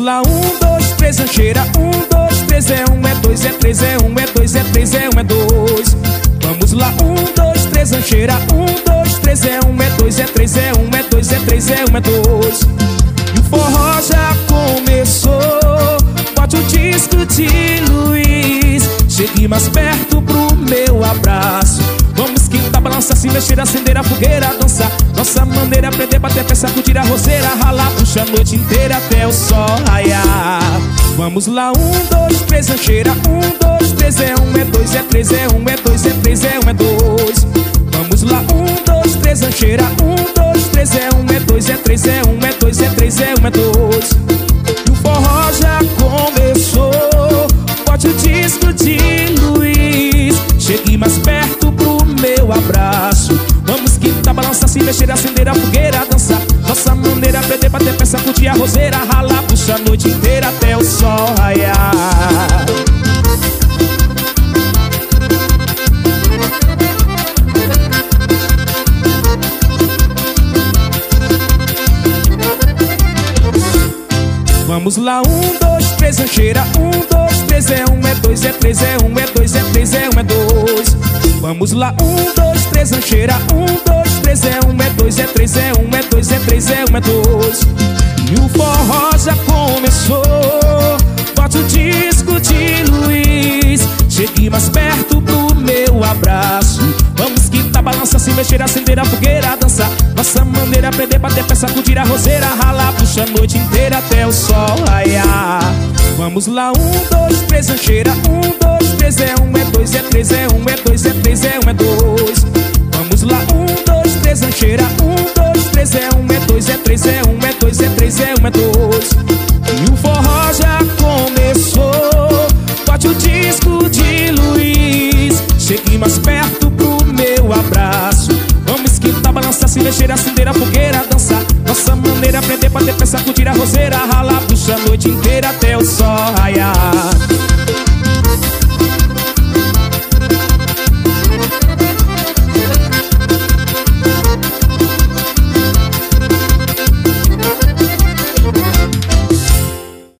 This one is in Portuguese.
lá, 1, 2, 3, rancheira. 1, 2, 3, é 1, é 2, é 3, é 1, é 2, é 3, é 1, é 2. Vamos lá, 1, 2, 3, rancheira. 1, 2, 3, é 1, é 2, é 3, é 1, é 2, é 3, é 1, é 2. E o forró já começou. Bote o disco de Luiz. Chegue mais perto pro meu abraço. Vamos esquentar, balançar, se mexer, acender a fogueira, dançar. Nossa maneira é aprender, bater peça, curtir a roseira, ralar, puxa a noite inteira até o sol raiar. Vamos lá, 1, 2, 3, rancheira. 1, 2, 3, é 1, é 2, é 3, é 1, é 2, é 3, é 1, é 2. Vamos lá, 1, 2, 3, rancheira. 1, 2, 3, é 1, é 2, é 3, é 1, é 2, é 3, é 1, é 2. E o forró já começou. Bote o disco de Luiz. Chegue mais perto pro meu abraço. Vamos esquentar, balançar, se mexer, acender a fogueira, dançar. Nossa maneira é aprender, bater peça, curtir a roseira, ralar, puxa a noite inteira até o sol raiar. Vamos lá, 1, 2, 3, rancheira. 1, 2, 3, é 1, é 2, é 3, é 1, é 2, é 3, é 1, é 2. Vamos lá, 1, 2, 3, rancheira. 1, 2, 3, é 1, é 2, é 3, é 1, é 2, é 3, é 1, é 2. E o forró já começou. Bote o disco de Luiz. Chegue mais perto pro meu abraço. Vamos esquentar, balançar, se mexer, acender a fogueira, dançar. Nossa maneira é aprender, bater peça, curtir a roseira, ralar, puxa a noite inteira até o sol raiar. Vamos lá, 1, 2, 3, rancheira. 1, 2, 3, é 1, é 2, é 3, é 1, é 2, é 3, é 1, é 2. Vamos lá, 1, 2, 3, rancheira. 1, 2, 3, é 1, é 2, é 3, é 1, é 2, é 3, é 1, é 2. E o forró já começou. Bote o disco de Luiz. Chegue mais perto pro meu abraço. Vamos esquentar, balançar, se mexer, acender a fogueira, dançar. Nossa maneira é aprender, bater peça, curtir a roseira, ralar, puxa a noite inteira até o sol raiar.